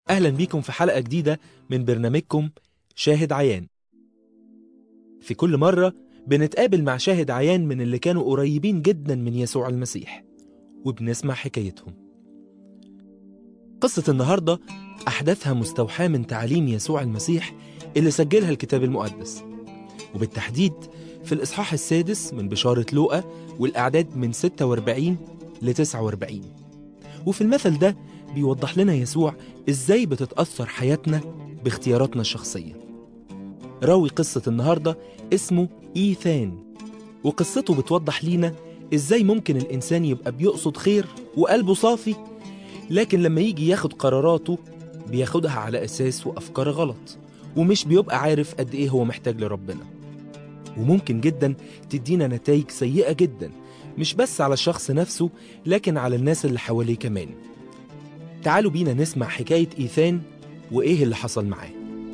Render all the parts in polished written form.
أهلا بيكم في حلقة جديدة من برنامجكم شاهد عيان. في كل مرة بنتقابل مع شاهد عيان من اللي كانوا قريبين جدا من يسوع المسيح وبنسمع حكايتهم. قصة النهاردة أحداثها مستوحاة من تعليم يسوع المسيح اللي سجلها الكتاب المقدس، وبالتحديد في الإصحاح 6 من بشارة لوقا، والأعداد من 46 ل 49. وفي المثل ده بيوضح لنا يسوع إزاي بتتأثر حياتنا باختياراتنا الشخصية. راوي قصة النهاردة اسمه إيثان، وقصته بتوضح لينا إزاي ممكن الإنسان يبقى بيقصد خير وقلبه صافي، لكن لما يجي ياخد قراراته بياخدها على أساس وأفكار غلط، ومش بيبقى عارف قد إيه هو محتاج لربنا. وممكن جدا تدينا نتائج سيئة جدا، مش بس على الشخص نفسه لكن على الناس اللي حواليه كمان. تعالوا بينا نسمع حكاية إيثان وإيه اللي حصل معاه.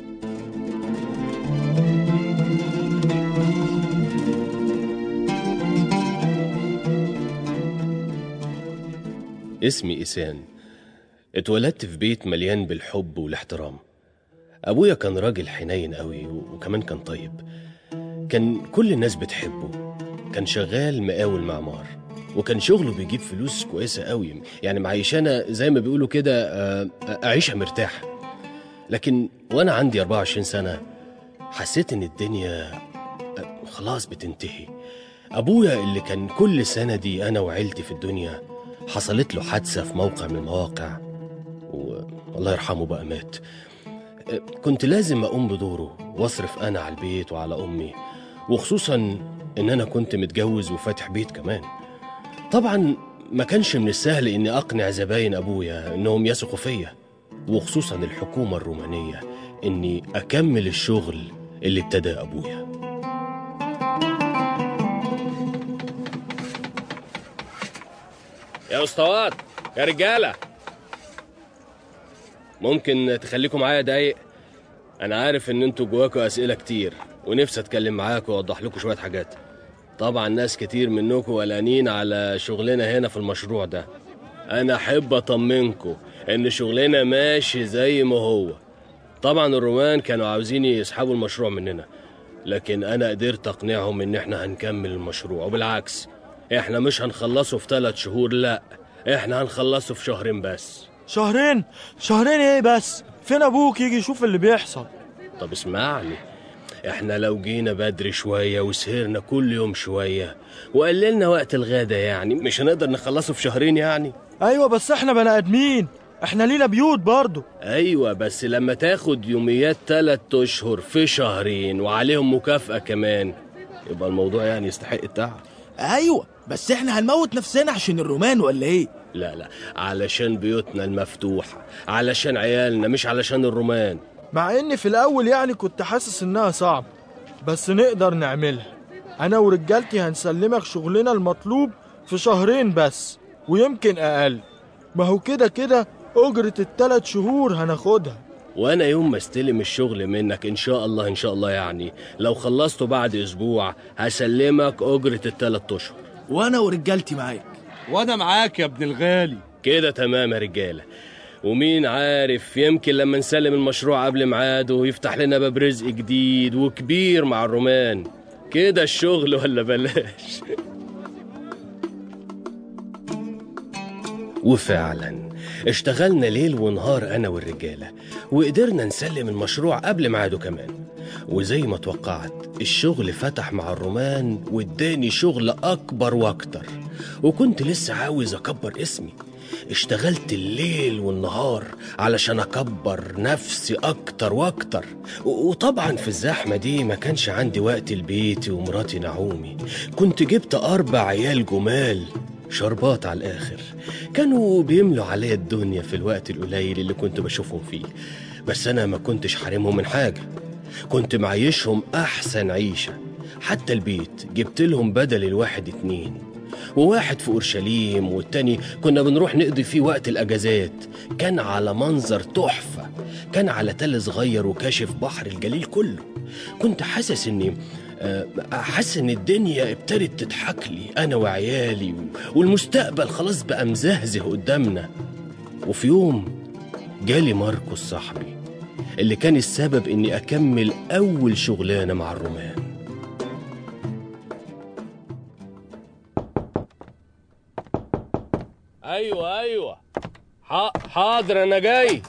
اسمي إيثان. اتولدت في بيت مليان بالحب والاحترام. أبويا كان راجل حنين قوي وكمان كان طيب. كان كل الناس بتحبه. كان شغال مقاول معمار، وكان شغله بيجيب فلوس كويسة قوي، يعني معيشانا زي ما بيقولوا كده أعيشها مرتاح. لكن وأنا عندي 24 سنة حسيت إن الدنيا خلاص بتنتهي. أبويا اللي كان كل سنة دي أنا وعيلتي في الدنيا حصلت له حادثة في موقع من المواقع، والله يرحمه بقى مات. كنت لازم أقوم بدوره واصرف أنا على البيت وعلى أمي، وخصوصا إن أنا كنت متجوز وفاتح بيت كمان. طبعا ما كانش من السهل إني أقنع زباين أبويا إنهم يثقوا فيا، وخصوصا الحكومة الرومانية، إني أكمل الشغل اللي ابتدى أبويا. يا أسطوات، يا رجالة، ممكن تخليكم معايا دقايق؟ أنا عارف إن أنتوا جواكوا أسئلة كتير، ونفسي أتكلم معاكوا وأوضح لكم شوية حاجات. طبعا ناس كتير منكم قلقانين على شغلنا هنا في المشروع ده. أنا أحب أطمنكم إن شغلنا ماشي زي ما هو. طبعا الرومان كانوا عاوزين يسحبوا المشروع مننا، لكن أنا قدرت أقنعهم إن إحنا هنكمل المشروع، وبالعكس إحنا مش هنخلصه في 3 شهور، لأ إحنا هنخلصه في 2 بس. شهرين إيه بس؟ فين أبوك يجي يشوف اللي بيحصل؟ طب اسمعني، إحنا لو جينا بدري شوية وسهرنا كل يوم شوية وقللنا وقت الغدا، يعني مش هنقدر نخلصه في 2 يعني؟ أيوة بس إحنا بني آدمين، إحنا لينا بيوت برضو. أيوة بس لما تاخد يوميات 3 أشهر في 2 وعليهم مكافأة كمان، يبقى الموضوع يعني يستحق التعب. أيوة بس إحنا هنموت نفسنا عشان الرومان ولا إيه؟ لا، علشان بيوتنا المفتوحة، علشان عيالنا، مش علشان الرومان. مع إني في الأول يعني كنت حاسس إنها صعب، بس نقدر نعملها. أنا ورجالتي هنسلمك شغلنا المطلوب في 2 بس، ويمكن أقل. ما هو كده أجرة 3 شهور هناخدها. وأنا يوم ما استلم الشغل منك إن شاء الله يعني لو خلصته بعد أسبوع هسلمك أجرة 3 أشهر. وأنا ورجالتي معاك. وأنا معاك يا ابن الغالي. كده تمام يا رجالة. ومين عارف، يمكن لما نسلم المشروع قبل ميعاده يفتح لنا باب رزق جديد وكبير مع الرومان. كده الشغل ولا بلاش؟ وفعلا اشتغلنا ليل ونهار أنا والرجالة، وقدرنا نسلم المشروع قبل ميعاده كمان. وزي ما توقعت الشغل فتح مع الرومان واداني شغل أكبر وأكتر، وكنت لسه عاوز أكبر اسمي. اشتغلت الليل والنهار علشان أكبر نفسي أكتر وأكتر. وطبعا في الزحمة دي ما كانش عندي وقت لبيتي ومراتي نعومي. كنت جبت 4 عيال جمال شربات على الآخر، كانوا بيملوا عليا الدنيا في الوقت القليل اللي كنت بشوفهم فيه. بس أنا ما كنتش حارمهم من حاجة، كنت معيشهم أحسن عيشة. حتى البيت جبت لهم بدل الواحد 2، وواحد في أورشليم والتاني كنا بنروح نقضي فيه وقت الأجازات. كان على منظر تحفة، كان على تل صغير وكاشف بحر الجليل كله. كنت حاسس إن الدنيا ابتدت تضحك لي أنا وعيالي، والمستقبل خلاص بقى مزهزه قدامنا. وفي يوم جالي ماركوس صاحبي اللي كان السبب إني أكمل أول شغلانة مع الرومان. أيوة حاضر أنا جاي.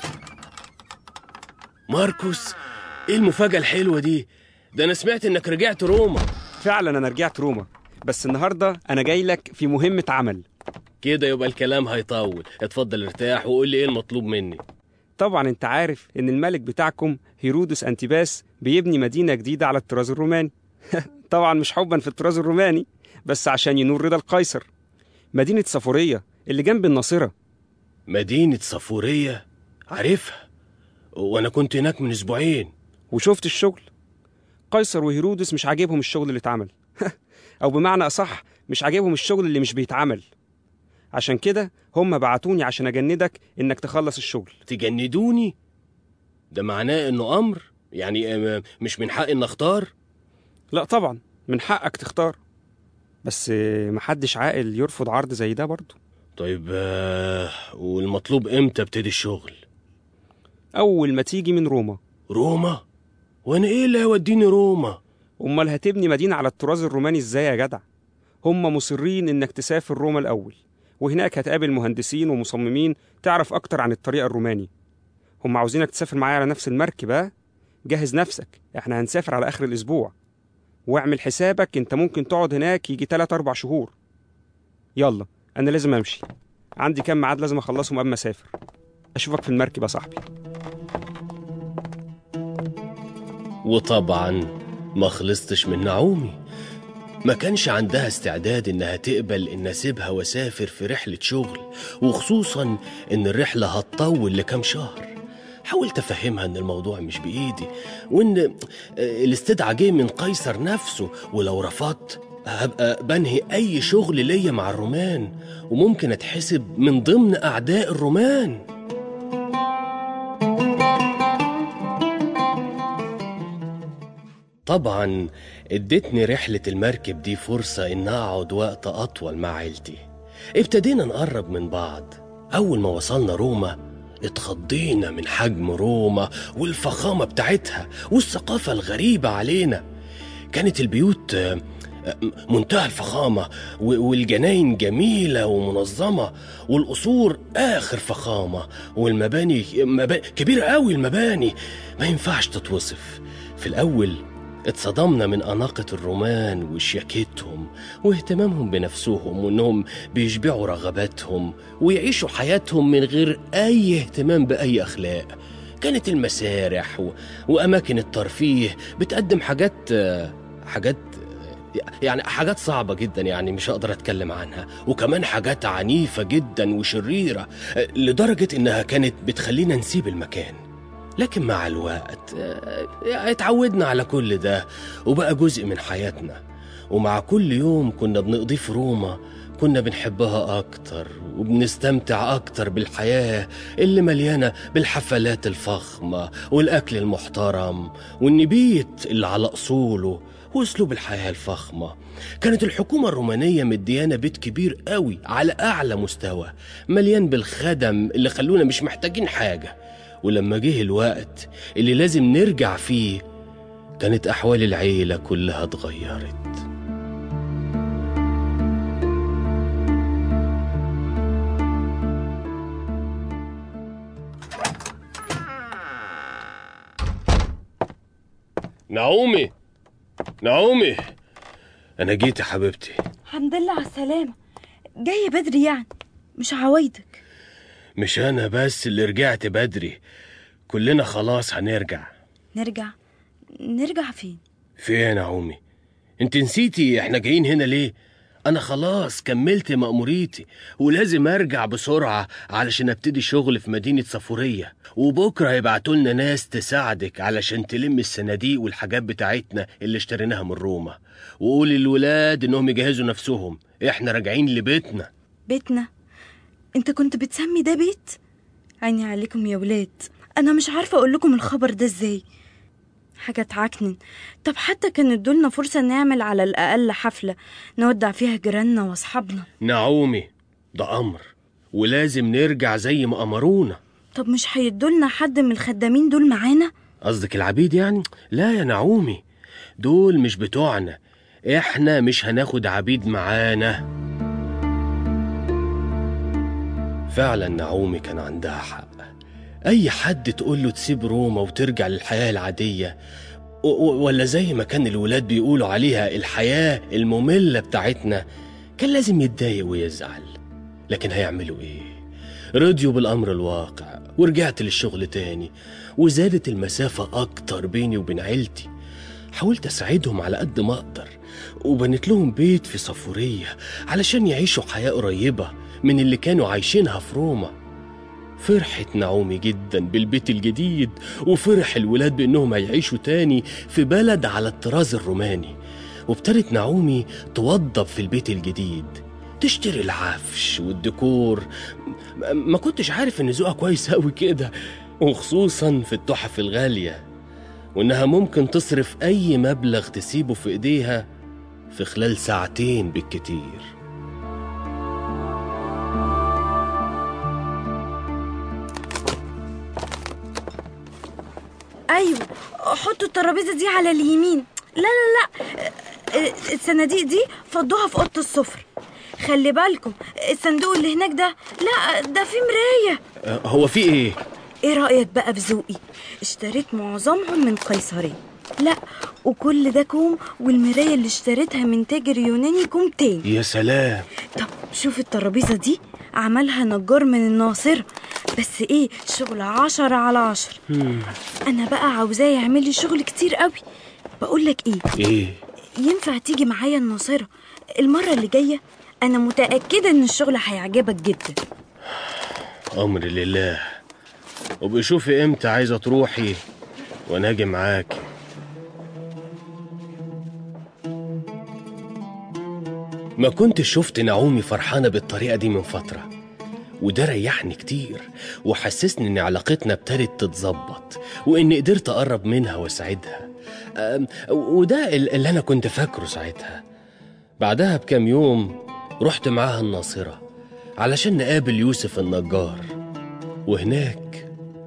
ماركوس، إيه المفاجأة الحلوة دي؟ ده أنا سمعت إنك رجعت روما. فعلا أنا رجعت روما، بس النهاردة أنا جاي لك في مهمة عمل. كده يبقى الكلام هيطول. اتفضل ارتاح وقول لي إيه المطلوب مني. طبعا انت عارف ان الملك بتاعكم هيرودس أنتيباس بيبني مدينة جديدة على الطراز الروماني. طبعا مش حبا في الطراز الروماني، بس عشان ينور رضا القيصر. مدينة صفورية اللي جنب الناصرة. مدينة صفورية؟ عارفها، وانا كنت هناك من اسبوعين وشفت الشغل. قيصر وهيرودس مش عاجبهم الشغل اللي اتعمل. او بمعنى اصح مش عاجبهم الشغل اللي مش بيتعمل. عشان كده هم بعتوني عشان اجندك انك تخلص الشغل. تجندوني؟ ده معناه انه امر؟ يعني مش من حقي ان اختار؟ لا طبعا من حقك تختار، بس محدش عاقل يرفض عرض زي ده برضه. طيب والمطلوب امتى ابتدي الشغل؟ اول ما تيجي من روما. روما؟ وانا ايه اللي هيوديني روما؟ امال هتبني مدينة على الطراز الروماني ازاي يا جدع؟ هم مصرين انك تسافر روما الاول، وهناك هتقابل مهندسين ومصممين تعرف اكتر عن الطريقة الروماني. هم عاوزينك تسافر معايا على نفس المركب. جهز نفسك، احنا هنسافر على اخر الاسبوع، واعمل حسابك انت ممكن تقعد هناك يجي 3-4 شهور. يلا انا لازم امشي، عندي كام ميعاد لازم اخلصهم قبل ما اسافر. اشوفك في المركب يا صاحبي. وطبعا ما خلصتش من نعومي. ما كانش عندها استعداد انها تقبل ان اسيبها واسافر في رحلة شغل، وخصوصا ان الرحلة هتطول لكام شهر. حاولت افهمها ان الموضوع مش بايدي، وان الاستدعاء جه من قيصر نفسه، ولو رفضت هبقى بنهي اي شغل ليا مع الرومان، وممكن اتحسب من ضمن اعداء الرومان. طبعا ادتني رحلة المركب دي فرصة ان اقعد وقت اطول مع عيلتي. ابتدينا نقرب من بعض. اول ما وصلنا روما اتخضينا من حجم روما والفخامة بتاعتها والثقافة الغريبة علينا. كانت البيوت منتهى الفخامة، والجناين جميلة ومنظمة، والقصور آخر فخامة، والمباني كبيرة قوي. المباني ما ينفعش تتوصف. في الأول اتصدمنا من أناقة الرومان وشياكتهم واهتمامهم بنفسهم، وأنهم بيشبعوا رغباتهم ويعيشوا حياتهم من غير أي اهتمام بأي أخلاق. كانت المسارح وأماكن الترفيه بتقدم حاجات صعبة جدا، يعني مش هقدر أتكلم عنها، وكمان حاجات عنيفة جدا وشريرة لدرجة إنها كانت بتخلينا نسيب المكان. لكن مع الوقت اتعودنا على كل ده وبقى جزء من حياتنا. ومع كل يوم كنا بنقضيه في روما كنا بنحبها أكتر وبنستمتع أكتر بالحياة اللي مليانة بالحفلات الفخمة والأكل المحترم والنبيت اللي على أصوله وأسلوب الحياة الفخمة. كانت الحكومة الرومانية مديانا بيت كبير قوي على أعلى مستوى، مليان بالخدم اللي خلونا مش محتاجين حاجة. ولما جه الوقت اللي لازم نرجع فيه كانت أحوال العيلة كلها اتغيرت. نعومي أنا جيت يا حبيبتي. الحمد لله على السلامة. جاية بدري يعني، مش عوايدك. مش أنا بس اللي رجعت بدري، كلنا خلاص هنرجع. نرجع فين؟ فين يا نعومي؟ انت نسيتي احنا جايين هنا ليه؟ أنا خلاص كملت مأموريتي ولازم أرجع بسرعة علشان أبتدي شغل في مدينة صفورية، وبكرة هيبعتولنا ناس تساعدك علشان تلم الصناديق والحاجات بتاعتنا اللي اشتريناها من روما. وقولي للولاد إنهم يجهزوا نفسهم، إحنا راجعين لبيتنا. بيتنا؟ أنت كنت بتسمي ده بيت؟ عيني عليكم يا ولاد، أنا مش عارفة أقول لكم الخبر ده إزاي. حاجة تعكنن. طب حتى كان ادولنا فرصة نعمل على الأقل حفلة نودع فيها جيراننا واصحابنا. نعومي ده أمر ولازم نرجع زي ما أمرونا. طب مش هيدولنا حد من الخدامين دول معانا؟ قصدك العبيد يعني؟ لا يا نعومي، دول مش بتوعنا، احنا مش هناخد عبيد معانا. فعلا نعومي كان عندها حق. اي حد تقول له تسيب روما وترجع للحياة العادية، ولا زي ما كان الولاد بيقولوا عليها الحياة المملة بتاعتنا، كان لازم يتضايق ويزعل. لكن هيعملوا ايه؟ رضيوا بالامر الواقع ورجعت للشغل تاني، وزادت المسافة اكتر بيني وبين عيلتي. حاولت اساعدهم على قد ما اقدر، وبنيت لهم بيت في صفورية علشان يعيشوا حياة قريبة من اللي كانوا عايشينها في روما. فرحت نعومي جدا بالبيت الجديد، وفرح الولاد بانهم هيعيشوا تاني في بلد على الطراز الروماني. وابتدت نعومي توضب في البيت الجديد، تشتري العفش والديكور. ما كنتش عارف ان ذوقها كويس قوي كده، وخصوصا في التحف الغالية، وانها ممكن تصرف اي مبلغ تسيبه في ايديها في خلال ساعتين بالكتير. ايوه، حطوا الترابيزه دي على اليمين. لا لا لا، الصناديق دي فضوها في اوضه السفر. خلي بالكم الصندوق اللي هناك ده، لا ده فيه مرايه. هو في ايه؟ ايه رايك بقى في ذوقي؟ اشتريت معظمهم من قيصرية. لا، وكل ده كوم، والمرايه اللي اشتريتها من تاجر يوناني كوم تاني. يا سلام. طب شوف الترابيزه دي، عملها نجار من الناصرة، بس ايه، شغل 10 على 10. انا بقى عاوزاه يعمل لي شغل كتير قوي. بقولك ايه، ينفع تيجي معايا الناصرة المرة اللي جاية؟ انا متأكدة ان الشغل هيعجبك جدا. امر لله، وبشوفي امتى عايزة تروحي وانا اجي معاكي. ما كنت شفت نعومي فرحانة بالطريقة دي من فترة، وده ريحني كتير وحسسني ان علاقتنا ابتدت تتظبط، واني قدرت اقرب منها واساعدها. وده اللي انا كنت فاكره ساعتها. بعدها بكام يوم رحت معاها الناصرة علشان نقابل يوسف النجار، وهناك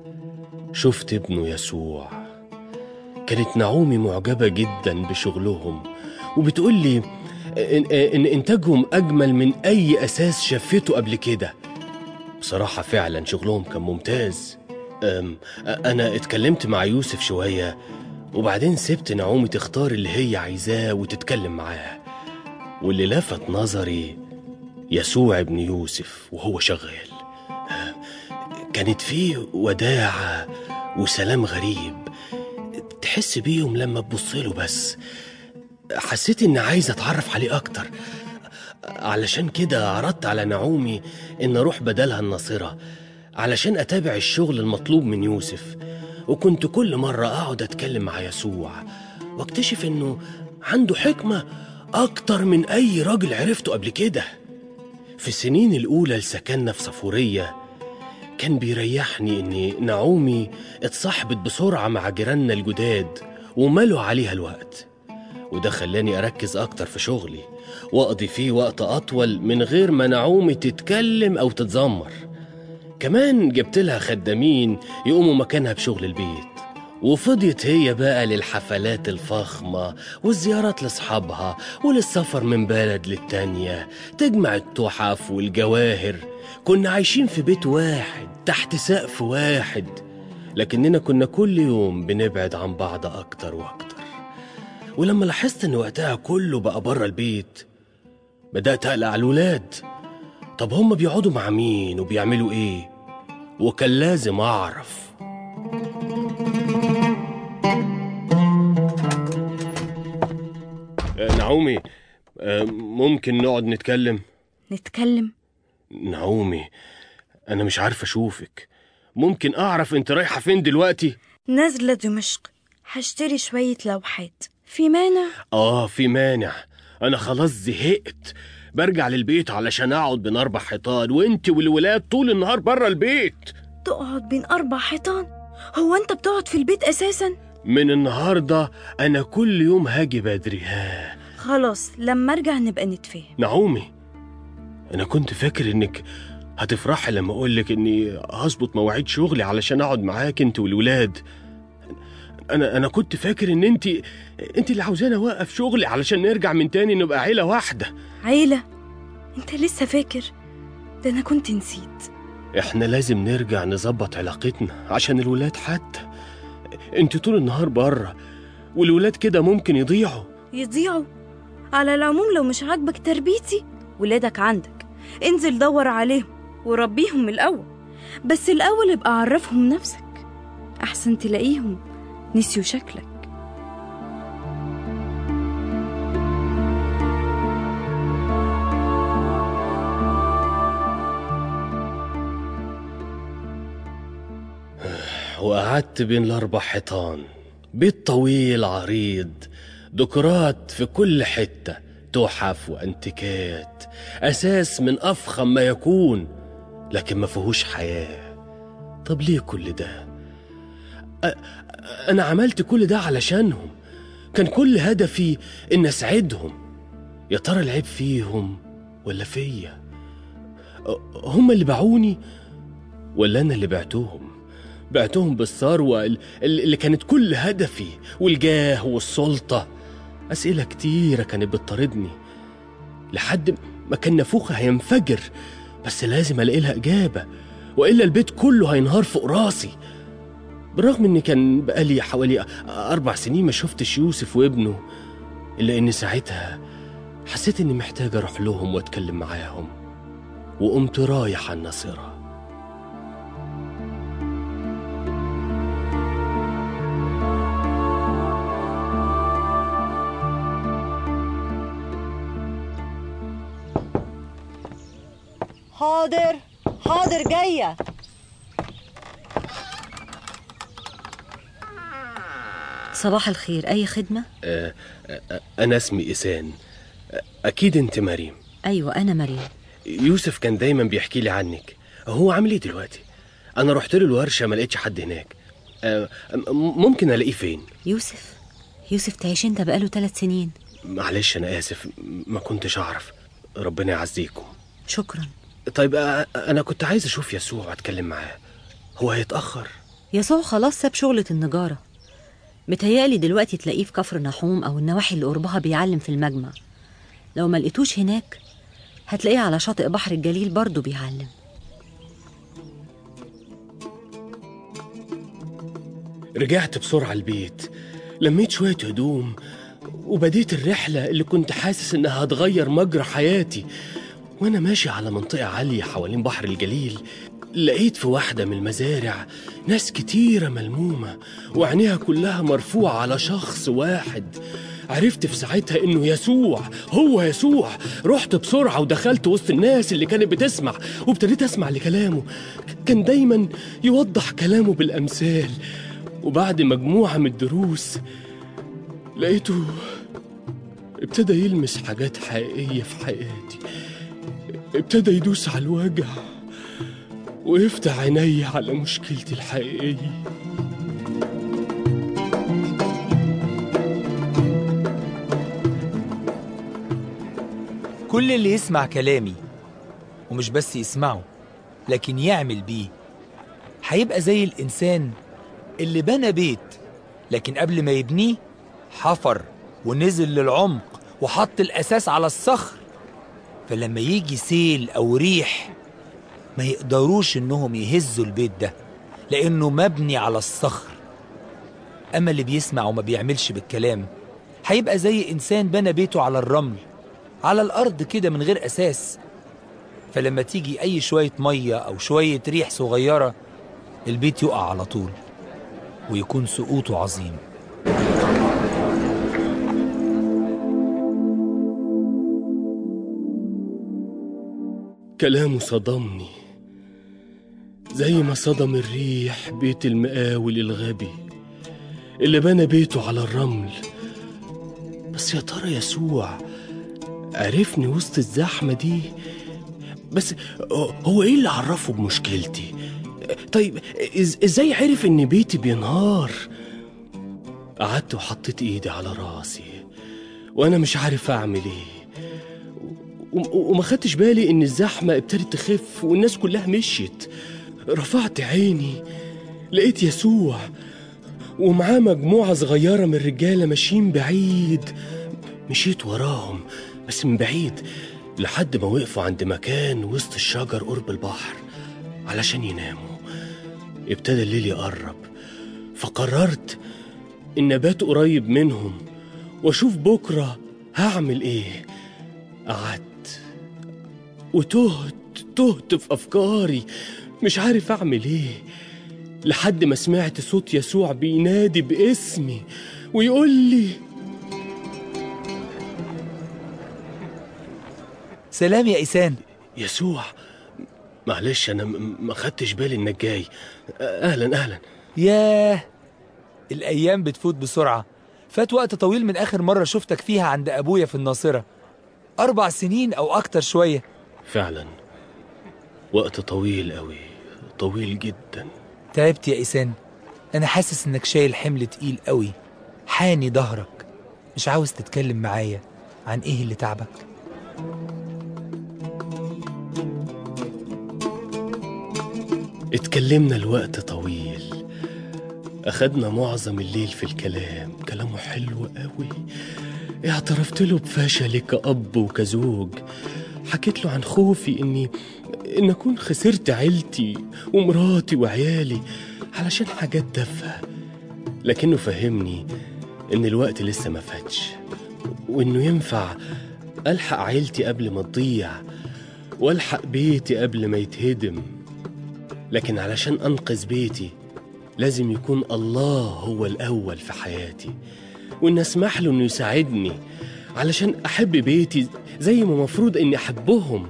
شفت ابنه يسوع. كانت نعومي معجبة جدا بشغلهم، وبتقول لي إن إنتاجهم أجمل من أي أساس شافته قبل كده. بصراحة فعلا شغلهم كان ممتاز. أنا اتكلمت مع يوسف شوية، وبعدين سبت نعومي تختار اللي هي عايزاه وتتكلم معاه. واللي لفت نظري يسوع ابن يوسف وهو شغال. كانت فيه وداعة وسلام غريب، تحس بيهم لما تبصله. بس حسيت إني عايز أتعرف عليه أكتر، علشان كده عرضت على نعومي إن أروح بدلها الناصرة علشان أتابع الشغل المطلوب من يوسف. وكنت كل مرة أقعد أتكلم مع يسوع واكتشف إنه عنده حكمة أكتر من أي راجل عرفته قبل كده. في السنين الأولى لسكننا في صفورية كان بيريحني إن نعومي اتصاحبت بسرعة مع جيراننا الجداد وملوا عليها الوقت، وده خلاني أركز أكتر في شغلي وأقضي فيه وقت أطول من غير ما نعومي تتكلم أو تتذمر. كمان جبت لها خدامين يقوموا مكانها بشغل البيت، وفضيت هي بقى للحفلات الفخمة والزيارات لأصحابها وللسفر من بلد للتانية، تجمع التحف والجواهر. كنا عايشين في بيت واحد تحت سقف واحد، لكننا كنا كل يوم بنبعد عن بعض أكتر وأكتر. ولما لاحظت إن وقتها كله بقى بره البيت بدأت أقلق على الولاد. طب هم بيقعدوا مع مين وبيعملوا إيه؟ وكان لازم أعرف. نعومي، ممكن نقعد نتكلم؟ نتكلم؟ نعومي، أنا مش عارف أشوفك. ممكن أعرف أنت رايحة فين دلوقتي؟ نازلة دمشق، هشتري شوية لوحات. في مانع؟ في مانع. أنا خلاص زهقت، برجع للبيت علشان أقعد بين 4 حيطان، وأنت والولاد طول النهار برا البيت. تقعد بين 4 حيطان؟ هو أنت بتقعد في البيت أساساً؟ من النهاردة أنا كل يوم هاجي بدري. خلاص، لما أرجع نبقى نتفاهم. نعومي، أنا كنت فاكر إنك هتفرحي لما أقولك إني هظبط مواعيد شغلي علشان أقعد معاك أنت والولاد. أنا كنت فاكر إن أنت اللي عاوزاني أوقف شغلي علشان نرجع من تاني نبقى عيلة واحدة. عيلة؟ أنت لسه فاكر؟ ده أنا كنت نسيت. إحنا لازم نرجع نظبط علاقتنا عشان الولاد حتى. أنت طول النهار بره والولاد كده ممكن يضيعوا. على العموم لو مش عاجبك تربيتي، ولادك عندك، انزل دور عليهم وربيهم من الأول. بس الأول ابقى عرفهم نفسك، أحسن تلاقيهم نسيوا شكلك. وقعدت بين الأربع حيطان، بيت طويل عريض، ديكورات في كل حتة، تحف وأنتيكات، أساس من أفخم ما يكون، لكن ما فيهوش حياة. طب ليه كل ده؟ أنا عملت كل ده علشانهم، كان كل هدفي إن أسعدهم. يا ترى العيب فيهم ولا فيا؟ هم اللي باعوني ولا أنا اللي بعتهم بالثروة اللي كانت كل هدفي، والجاه والسلطة. أسئلة كتيرة كانت بتطاردني لحد ما كان نافوخي هينفجر، بس لازم ألاقي لها إجابة وإلا البيت كله هينهار فوق راسي. بالرغم إني كان بقالي حوالي 4 سنين ما شفتش يوسف وابنه، إلا إني ساعتها حسيت إني محتاج أروح لهم وأتكلم معاهم، وقمت رايح على الناصرة. حاضر جاية. صباح الخير، أي خدمة؟ أنا اسمي إسان. أكيد أنت مريم. أيوة أنا مريم. يوسف كان دايما بيحكي لي عنك، هو عامل إيه دلوقتي؟ أنا رحت له الورشة ما لقيتش حد هناك. ممكن ألاقيه فين؟ يوسف تعيش أنت بقاله 3 سنين. معلش أنا آسف، ما كنتش أعرف. ربنا يعزيكم. شكرا. طيب أنا كنت عايز أشوف يسوع وأتكلم معاه، هو هيتأخر؟ يسوع خلاص ساب شغلة النجارة، متهيألي دلوقتي تلاقيه في كفر نحوم أو النواحي اللي قربها بيعلم في المجمع. لو ما لقيتوش هناك هتلاقيه على شاطئ بحر الجليل برضو بيعلم. رجعت بسرعة البيت، لميت شوية هدوم وبديت الرحلة اللي كنت حاسس إنها هتغير مجرى حياتي. وأنا ماشي على منطقة عالية حوالين بحر الجليل، لقيت في واحدة من المزارع ناس كتيرة ملمومة وعينيها كلها مرفوعة على شخص واحد. عرفت في ساعتها إنه يسوع، هو يسوع. رحت بسرعة ودخلت وسط الناس اللي كانت بتسمع، وابتديت أسمع لكلامه. كان دايما يوضح كلامه بالأمثال. وبعد مجموعة من الدروس لقيته ابتدى يلمس حاجات حقيقية في حياتي، ابتدى يدوس على الوجع ويفتح عيني على مشكلتي الحقيقية. كل اللي يسمع كلامي ومش بس يسمعه لكن يعمل بيه هيبقى زي الإنسان اللي بنى بيت، لكن قبل ما يبنيه حفر ونزل للعمق وحط الأساس على الصخر، فلما يجي سيل أو ريح ما يقدروش إنهم يهزوا البيت ده لأنه مبني على الصخر. أما اللي بيسمع وما بيعملش بالكلام هيبقى زي إنسان بنى بيته على الرمل، على الأرض كده من غير أساس. فلما تيجي أي شوية مية أو شوية ريح صغيرة البيت يقع على طول ويكون سقوطه عظيم. كلامه صدمني زي ما صدم الريح بيت المقاول الغبي اللي بنى بيته على الرمل. بس يا ترى يسوع عرفني وسط الزحمة دي؟ بس هو ايه اللي عرفه بمشكلتي؟ طيب ازاي عرف ان بيتي بينهار؟ قعدت وحطيت ايدي على راسي وانا مش عارف اعمل ايه، وما خدتش بالي إن الزحمة ابتدت تخف والناس كلها مشيت. رفعت عيني لقيت يسوع ومعاه مجموعة صغيرة من الرجالة ماشيين بعيد. مشيت وراهم بس من بعيد لحد ما وقفوا عند مكان وسط الشجر قرب البحر علشان يناموا. ابتدى الليل يقرب، فقررت إن أبات قريب منهم وأشوف بكرة هعمل إيه. قعدت وتهت في أفكاري، مش عارف أعمل إيه، لحد ما سمعت صوت يسوع بينادي باسمي ويقول لي: سلام يا إيسان. يسوع، معلش أنا ما خدتش بالي إنك جاي. أهلا. ياه، الأيام بتفوت بسرعة. فات وقت طويل من آخر مرة شفتك فيها عند أبويا في الناصرة، 4 سنين أو أكتر شوية. فعلا وقت طويل قوي، طويل جدا. تعبت يا إيسان، أنا حاسس إنك شايل حمل تقيل قوي، حاني ظهرك. مش عاوز تتكلم معايا عن إيه اللي تعبك؟ اتكلمنا الوقت طويل، أخدنا معظم الليل في الكلام، كلامه حلو قوي. اعترفت له بفشلي كأب وكزوج، حكيت له عن خوفي إن أكون خسرت عيلتي ومراتي وعيالي علشان حاجات تافهة، لكنه فهمني إن الوقت لسه ما فاتش، وإنه ينفع ألحق عيلتي قبل ما تضيع وألحق بيتي قبل ما يتهدم. لكن علشان أنقذ بيتي لازم يكون الله هو الأول في حياتي، وإن أسمح له إنه يساعدني علشان أحب بيتي زي ما مفروض إني أحبهم.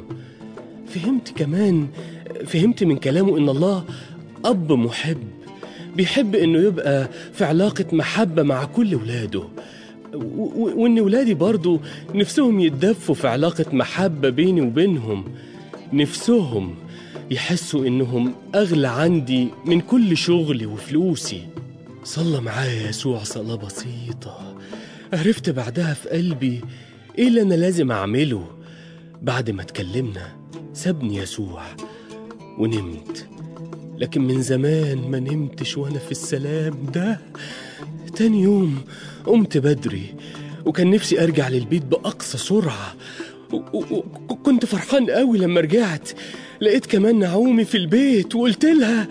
فهمت من كلامه إن الله أب محب، بيحب إنه يبقى في علاقة محبة مع كل ولاده، وإن ولادي برضو نفسهم يتدفوا في علاقة محبة بيني وبينهم، نفسهم يحسوا إنهم أغلى عندي من كل شغلي وفلوسي. صلى معايا يسوع صلاة بسيطة، عرفت بعدها في قلبي إيه اللي أنا لازم أعمله. بعد ما اتكلمنا سابني يسوع ونمت، لكن من زمان ما نمتش وأنا في السلام ده. تاني يوم قمت بدري وكان نفسي أرجع للبيت بأقصى سرعة، وكنت فرحان قوي لما رجعت لقيت كمان نعومي في البيت وقلت لها: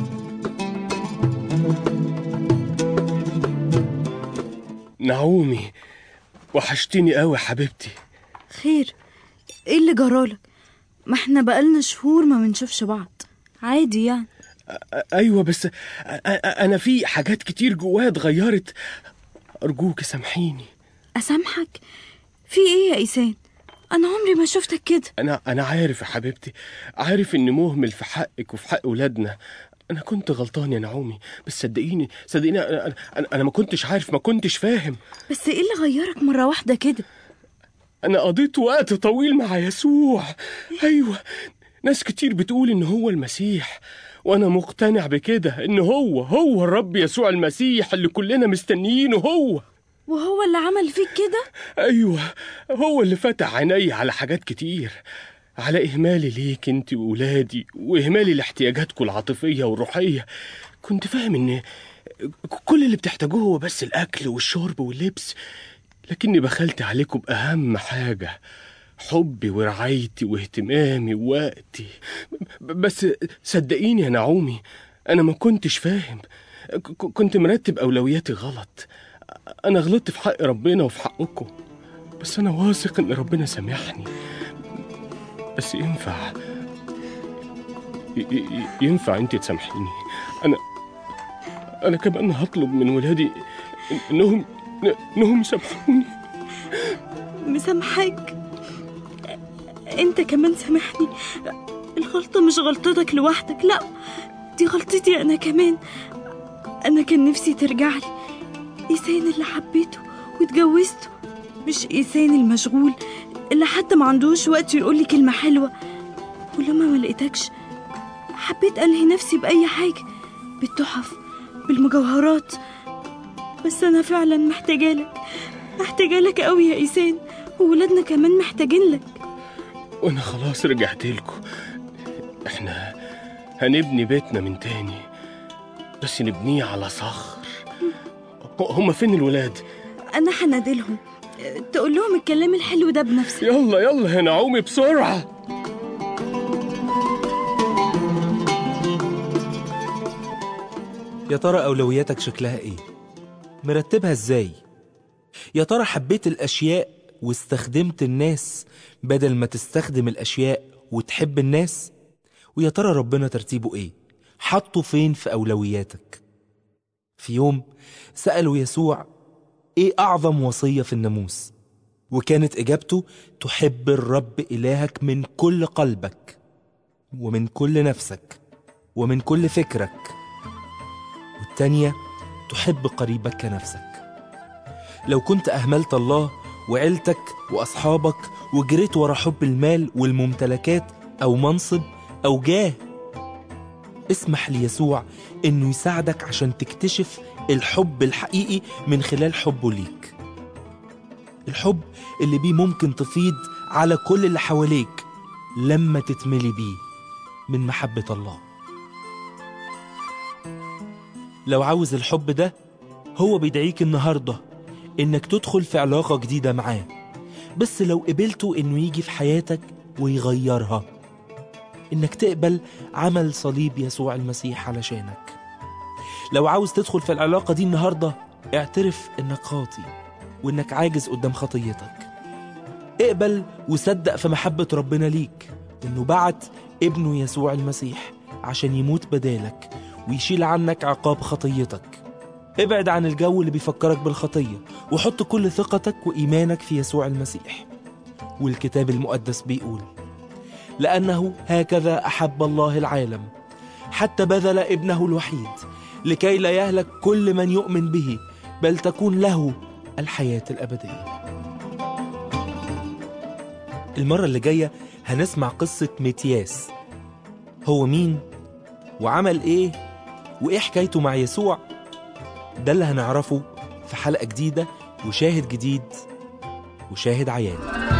نعومي، وحشتيني قوي حبيبتي. خير؟ ايه اللي جرالك؟ ما احنا بقالنا شهور ما بنشوفش بعض، عادي يعني. ايوه بس انا في حاجات كتير جوايا اتغيرت، ارجوك سامحيني. اسامحك؟ في ايه يا إيسان؟ انا عمري ما شفتك كده. انا عارف يا حبيبتي، عارف اني مهمل في حقك وفي حق ولادنا. انا كنت غلطان يا نعومي، بس صدقيني انا ما كنتش عارف، ما كنتش فاهم. بس ايه اللي غيرك مرة واحدة كده؟ انا قضيت وقت طويل مع يسوع. ايوه، ناس كتير بتقول ان هو المسيح، وانا مقتنع بكده، ان هو الرب يسوع المسيح اللي كلنا مستنيينه. وهو اللي عمل فيك كده؟ ايوه، هو اللي فتح عيني على حاجات كتير، على إهمالي ليك انت وولادي، وإهمالي لاحتياجاتكم العاطفية والروحية. كنت فاهم ان كل اللي بتحتاجوه هو بس الأكل والشرب واللبس، لكني بخلت عليكم بأهم حاجة، حبي ورعايتي واهتمامي ووقتي. بس صدقيني يا نعومي، أنا ما كنتش فاهم، كنت مرتب أولوياتي غلط. أنا غلطت في حق ربنا وفي حقكم، بس أنا واثق إن ربنا سامحني. بس ينفع أنت تسامحيني؟ أنا كمان هطلب من ولادي إنهم يسامحوني. مسامحك؟ أنت كمان سامحني. الغلطة مش غلطتك لوحدك، لا، دي غلطتي أنا كمان. أنا كان نفسي ترجعلي إيسان اللي حبيته واتجوزته، مش إيسان المشغول اللي حتى ما عندوش وقت يقولي كلمة حلوة. ولما ما لقيتكش حبيت ألهي نفسي بأي حاجة، بالتحف، بالمجوهرات. بس أنا فعلا محتاجة لك قوي يا إيسان، وولادنا كمان محتاجين لك. وانا خلاص رجعت لكم. احنا هنبني بيتنا من تاني، بس نبنيه على صخر. هما فين الولاد؟ انا هنادلهم، تقول لهم الكلام الحلو ده بنفسك. يلا يلا يا نعومي بسرعة. يا ترى أولوياتك شكلها إيه؟ مرتبها إزاي؟ يا ترى حبيت الأشياء واستخدمت الناس بدل ما تستخدم الأشياء وتحب الناس؟ ويا ترى ربنا ترتيبه إيه؟ حطه فين في أولوياتك؟ في يوم سألوا يسوع إيه أعظم وصية في الناموس؟ وكانت إجابته تحب الرب إلهك من كل قلبك ومن كل نفسك ومن كل فكرك، والتانية تحب قريبك كنفسك. لو كنت أهملت الله وعيلتك وأصحابك وجريت ورا حب المال والممتلكات أو منصب أو جاه، اسمح ليسوع إنه يساعدك عشان تكتشف الحب الحقيقي من خلال حبه ليك، الحب اللي بيه ممكن تفيض على كل اللي حواليك لما تتملي بيه من محبة الله. لو عاوز الحب ده، هو بيدعيك النهاردة إنك تدخل في علاقة جديدة معاه، بس لو قبلته إنه يجي في حياتك ويغيرها، إنك تقبل عمل صليب يسوع المسيح علشانك. لو عاوز تدخل في العلاقة دي النهاردة، اعترف إنك خاطي وإنك عاجز قدام خطيتك. اقبل وصدق في محبة ربنا ليك، إنه بعت ابنه يسوع المسيح عشان يموت بدالك ويشيل عنك عقاب خطيتك. ابعد عن الجو اللي بيفكرك بالخطية وحط كل ثقتك وإيمانك في يسوع المسيح. والكتاب المقدس بيقول: لأنه هكذا أحب الله العالم حتى بذل ابنه الوحيد لكي لا يهلك كل من يؤمن به، بل تكون له الحياة الأبدية. المرة اللي جاية هنسمع قصة متياس. هو مين وعمل ايه وايه حكايته مع يسوع؟ ده اللي هنعرفه في حلقة جديدة وشاهد جديد وشاهد عيان.